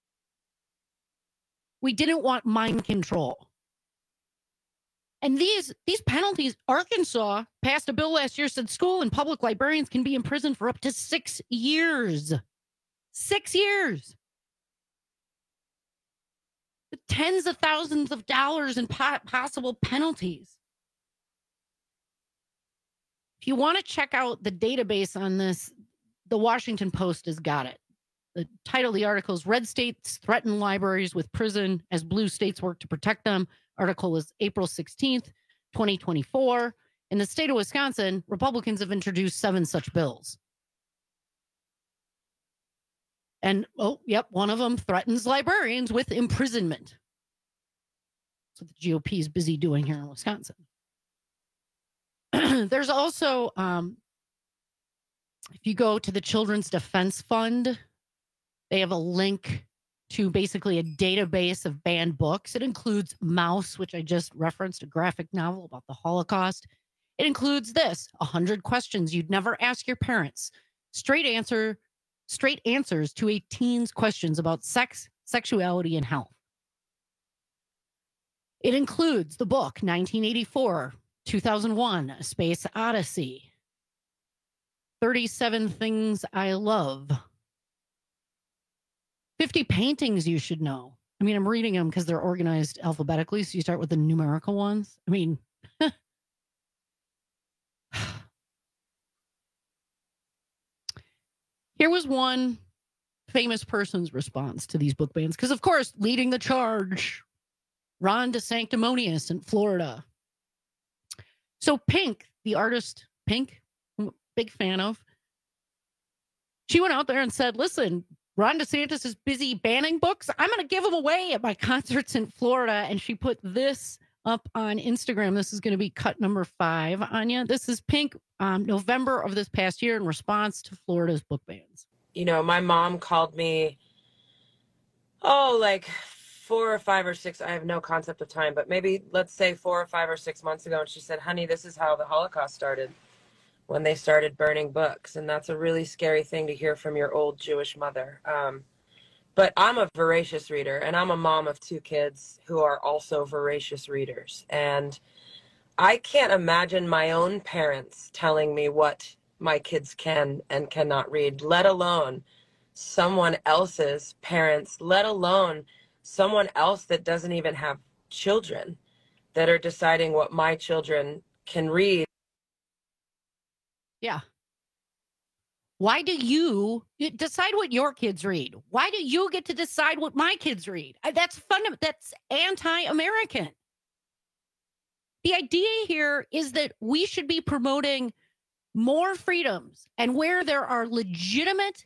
We didn't want mind control. And these penalties, Arkansas passed a bill last year, said school and public librarians can be imprisoned for up to 6 years. 6 years. With tens of thousands of dollars in possible penalties. If you want to check out the database on this, the Washington Post has got it. The title of the article is Red States Threaten Libraries with Prison as Blue States Work to Protect Them. Article is April 16th, 2024. In the state of Wisconsin, Republicans have introduced 7 such bills. And, one of them threatens librarians with imprisonment. That's what the GOP is busy doing here in Wisconsin. There's also, if you go to the Children's Defense Fund, they have a link to basically a database of banned books. It includes Mouse, which I just referenced, a graphic novel about the Holocaust. It includes this, 100 questions you'd never ask your parents. Straight answers to a teen's questions about sex, sexuality, and health. It includes the book 1984, 2001, A Space Odyssey, 37 Things I Love, 50 Paintings You Should Know. I mean, I'm reading them because they're organized alphabetically, so you start with the numerical ones. I mean, here was one famous person's response to these book bans, because, of course, leading the charge, Ron DeSanctimonious in Florida. So Pink, the artist Pink, big fan of. She went out there and said, listen, Ron DeSantis is busy banning books. I'm going to give them away at my concerts in Florida. And she put this up on Instagram. This is going to be cut number 5, Anya. This is Pink, November of this past year in response to Florida's book bans. You know, my mom called me, like 4 or 5 or 6, I have no concept of time, but maybe let's say 4 or 5 or 6 months ago. And she said, honey, this is how the Holocaust started, when they started burning books. And that's a really scary thing to hear from your old Jewish mother. But I'm a voracious reader, and I'm a mom of 2 kids who are also voracious readers. And I can't imagine my own parents telling me what my kids can and cannot read, let alone someone else's parents, let alone someone else that doesn't even have children that are deciding what my children can read. Yeah. Why do you decide what your kids read? Why do you get to decide what my kids read? That's that's anti-American. The idea here is that we should be promoting more freedoms, and where there are legitimate,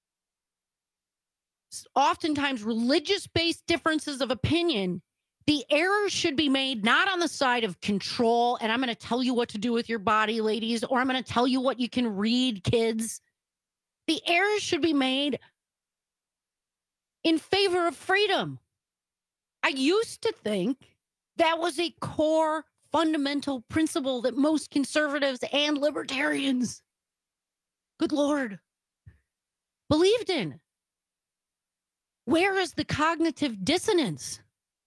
oftentimes religious-based differences of opinion, the errors should be made not on the side of control, and I'm going to tell you what to do with your body, ladies, or I'm going to tell you what you can read, kids. The errors should be made in favor of freedom. I used to think that was a core fundamental principle that most conservatives and libertarians, good Lord, believed in. Where is the cognitive dissonance?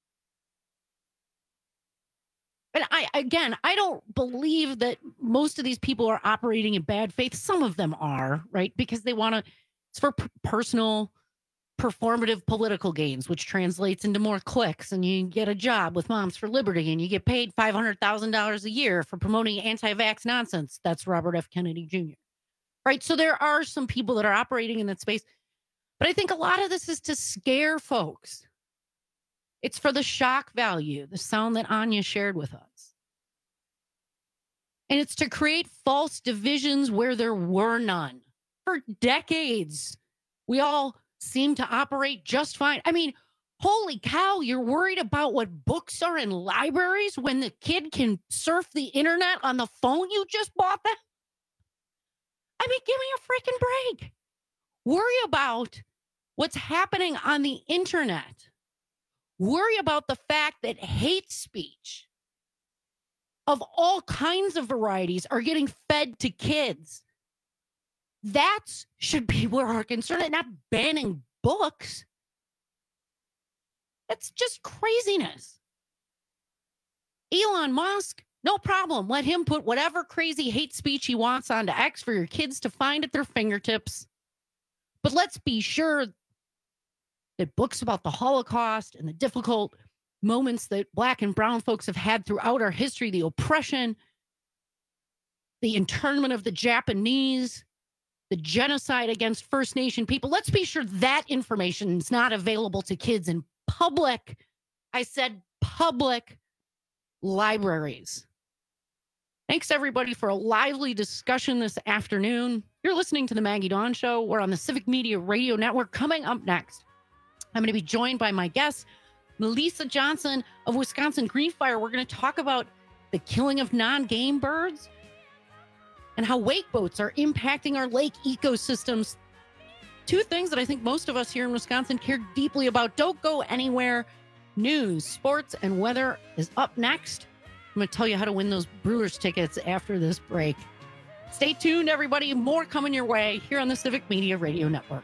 And I don't believe that most of these people are operating in bad faith. Some of them are, right? Because they want to, it's for personal, performative political gains, which translates into more clicks, and you get a job with Moms for Liberty, and you get paid $500,000 a year for promoting anti-vax nonsense. That's Robert F. Kennedy Jr., right? So there are some people that are operating in that space. But I think a lot of this is to scare folks. It's for the shock value, the sound that Anya shared with us. And it's to create false divisions where there were none. For decades, we all seem to operate just fine. I mean, holy cow, you're worried about what books are in libraries when the kid can surf the internet on the phone you just bought them? I mean, give me a freaking break. Worry about what's happening on the internet. Worry about the fact that hate speech of all kinds of varieties are getting fed to kids. That should be where our concern is, not banning books. That's just craziness. Elon Musk, no problem. Let him put whatever crazy hate speech he wants onto X for your kids to find at their fingertips. But let's be sure that books about the Holocaust and the difficult moments that Black and brown folks have had throughout our history, the oppression, the internment of the Japanese, the genocide against First Nation people, let's be sure that information is not available to kids in public, I said public, libraries. Thanks, everybody, for a lively discussion this afternoon. You're listening to The Maggie Dawn Show. We're on the Civic Media Radio Network. Coming up next, I'm going to be joined by my guest, Melissa Johnson of Wisconsin Greenfire. We're going to talk about the killing of non-game birds and how wake boats are impacting our lake ecosystems. 2 things that I think most of us here in Wisconsin care deeply about. Don't go anywhere. News, sports, and weather is up next. I'm going to tell you how to win those Brewers tickets after this break. Stay tuned, everybody. More coming your way here on the Civic Media Radio Network.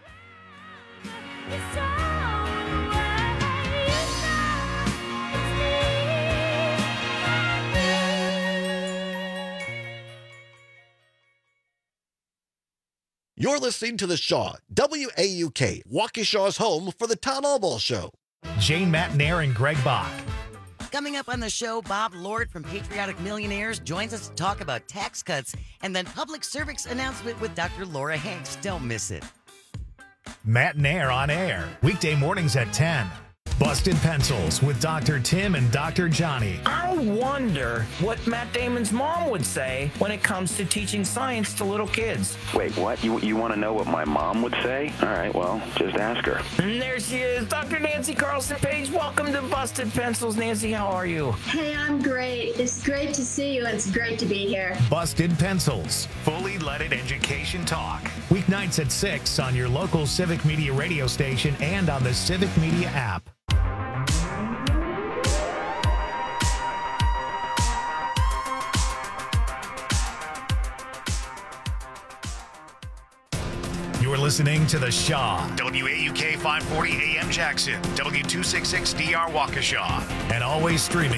You're listening to The Shaw, WAUK, Waukesha's home for the Tom Albaugh Show. Jane Matnair and Greg Bach. Coming up on the show, Bob Lord from Patriotic Millionaires joins us to talk about tax cuts and then public service announcement with Dr. Laura Hanks. Don't miss it. Matnair on air, weekday mornings at 10. Busted Pencils with Dr. Tim and Dr. Johnny. I wonder what Matt Damon's mom would say when it comes to teaching science to little kids. Wait, what? You want to know what my mom would say? All right, well, just ask her. And there she is, Dr. Nancy Carlson Page. Welcome to Busted Pencils. Nancy, how are you? Hey, I'm great. It's great to see you. It's great to be here. Busted Pencils, fully leaded education talk. Weeknights at 6 on your local Civic Media radio station and on the Civic Media app. You're listening to The Shaw, WAUK 540 AM Jackson, W266DR Waukesha, and always streaming